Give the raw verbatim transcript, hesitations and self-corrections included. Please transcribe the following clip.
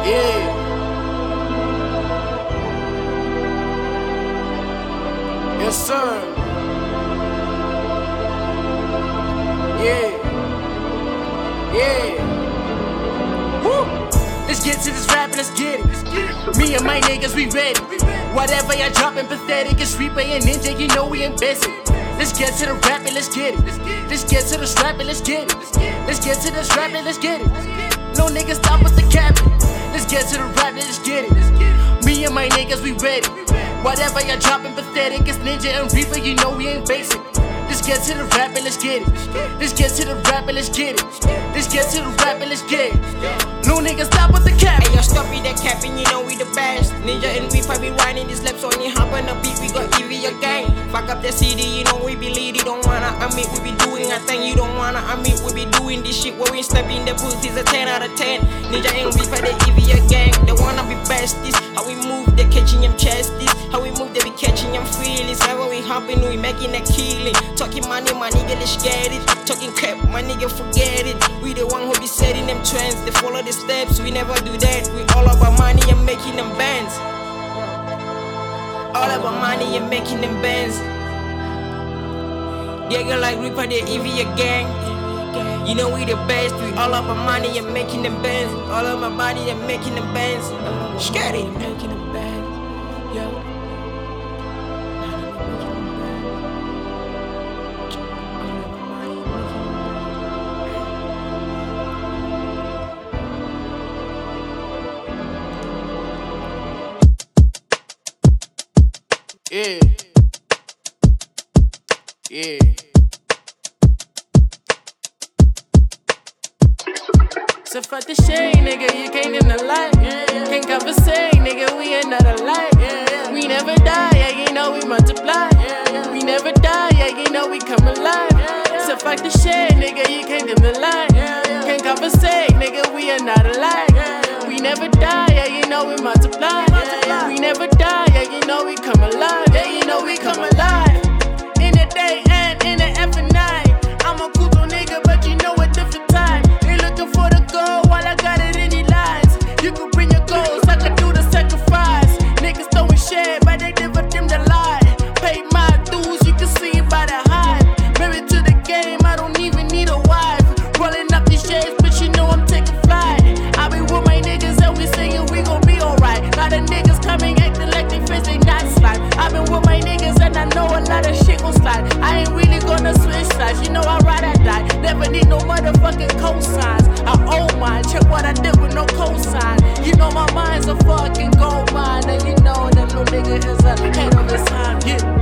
Yeah. Yes, sir. Yeah. Yeah. Woo. Let's get to this rap and let's get it. Me and my niggas, we ready. Whatever y'all dropping pathetic, it's Reaper and Ninja, you know we invested. Let's get to the rap and let's get it. Let's get to the strap and let's get it. Let's get to the strap and let's get it. No niggas stop with the capping. Let's get to the rap and let's get it. Me and my niggas, we ready. Whatever y'all dropping pathetic, it's Ninja and Reaper, you know we ain't basic. Let's get to the rap and let's get it. Let's get to the rap and let's get it. Let's get to the rap and let's get it. No niggas stop with the cap. Hey yo, stop with that capping, you know we the best. Ninja and Reaper be riding these laps on you, hop on the beat, we got E V a gang. Fuck up the city, you know we be lead, you don't wanna admit we be doing a thing, you don't wanna admit we be doing this shit where we step in the booth is a ten out of ten. Ninja and Reaper, the E V a gang, they wanna be besties. How we move, they catching them chesties. How we move, they be catching them feelings. How we hopping, we making a killing. Talking money, my nigga, let's get it. Talking crap, my nigga, forget it. We the one who be setting them trends. They follow the steps, we never do that. We all about money and making them bands. All about money and making them bands. Yeah, girl like Reaper, the E V a gang. You know we the best. We all about money and making them bands. All about money and making them bands. Scary, making them bands. Yo. Yeah. Yeah. So fuck the shade, nigga, you can't in the light. Yeah. Can't conversate, nigga, we another light. Yeah. We never die, yeah, you know we multiply. Yeah. We never die, yeah, you know we come alive. Yeah. So fuck the shade, nigga, you can't in the light. Yeah. Can't conversate, nigga, we another light. Yeah. We never die, yeah, you know we multiply. Yeah. We never die, yeah, you know we come alive. Yeah, you know we come alive. In the day and in the F and night. I'm a Kuto nigga, but you know a different time. They looking for the gold while I got it in the lines. You could bring your goals, I could do the sacrifice. Niggas throwing shit, but they never dim the light. Pay my dues, you can see it by the hype. Married to the game, I don't even need a wife. Rolling up these shades, but you know I'm taking flight. I be with my niggas and we singing, we gon' be alright. Lot of niggas coming acting like they face they not slide. I been with my niggas and I know a lot of shit gon' slide. I ain't really gonna switch sides, you know I ride or die. Never need no motherfucking cosigns. I owe mine, check what I did with no cosign. You know my mind's a fucking gold mine, and you know that little nigga is a head of his time. Yeah.